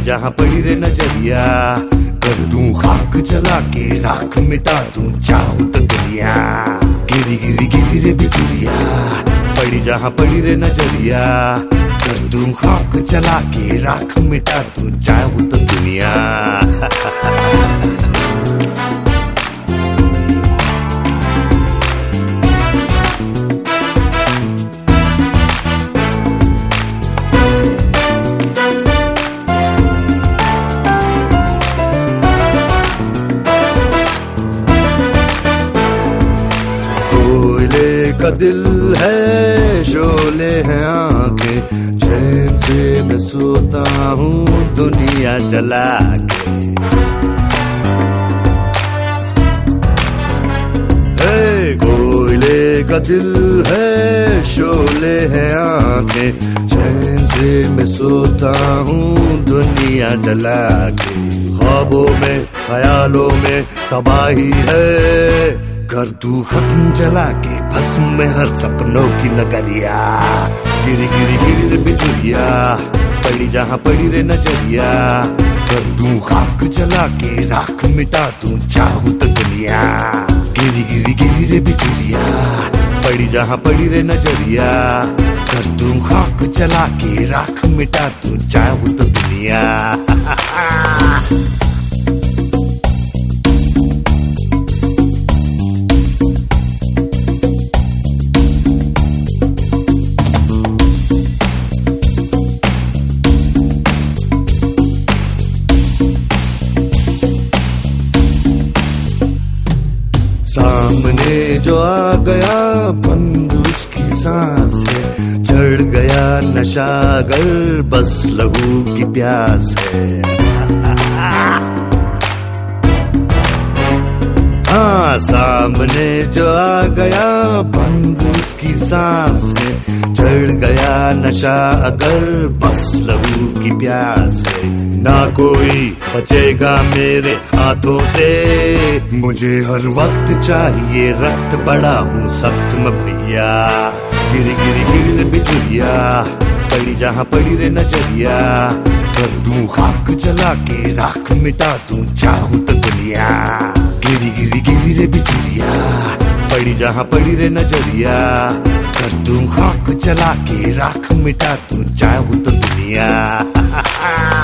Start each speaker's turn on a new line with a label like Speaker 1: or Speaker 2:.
Speaker 1: जहाँ पड़ी रे नजरिया, कर दूं खाक जला के राख मिटा दूं चाहूं तो दुनिया। गिरी गिरी गिरी रे बिजुरिया, पड़ी जहाँ पड़ी रे नजरिया, कर दूं खाक जला के राख मिटा दूं चाहूं तो दुनिया। का दिल है शोले हैं आंखें, चैन से मैं सोता हूँ दुनिया जला के। कोयले का दिल है शोले हैं आंखें, चैन से मैं सोता हूँ दुनिया जला के। ख्वाबों में ख्यालों में तबाही है, कर दूं खत्म जला के भस्म में हर सपनों की नगरिया। गिरी गिरी गिरी रे बिजुरिया, पड़ी जहाँ पड़ी रे नजरिया, कर दूं खाक जला के राख मिटा दूं चाहूं तो दुनिया। गिरी गिरी गिरी रे बिजुरिया, पड़ी जहाँ पड़ी रे नजरिया, कर दूं खाक जला के राख मिटा दूं चाहूं तो दुनिया। सामने जो आ गया बंद उसकी सांस है, चढ़ गया नशा गर बस लहू की प्यास है। हाँ सामने जो आ गया बंद उसकी सांस है, चढ़ गया नशा अगर बस लहू की प्यास है। ना कोई बचेगा मेरे हाथों से, मुझे हर वक्त चाहिए रक्त बड़ा हूँ सख्त में भैया। गिरी गिरी गिरी बिजुरिया, पड़ी जहाँ पड़ी रे नजरिया, कर दूं खाक जला के राख मिटा दूं चाहूं तो दुनिया। गिरी गिरी गिरी रे बिजुरिया, पड़ी जहाँ पड़ी रे नजरिया, कर दूं खाक जला के राख मिटा दूं चाहूं तो दुनिया।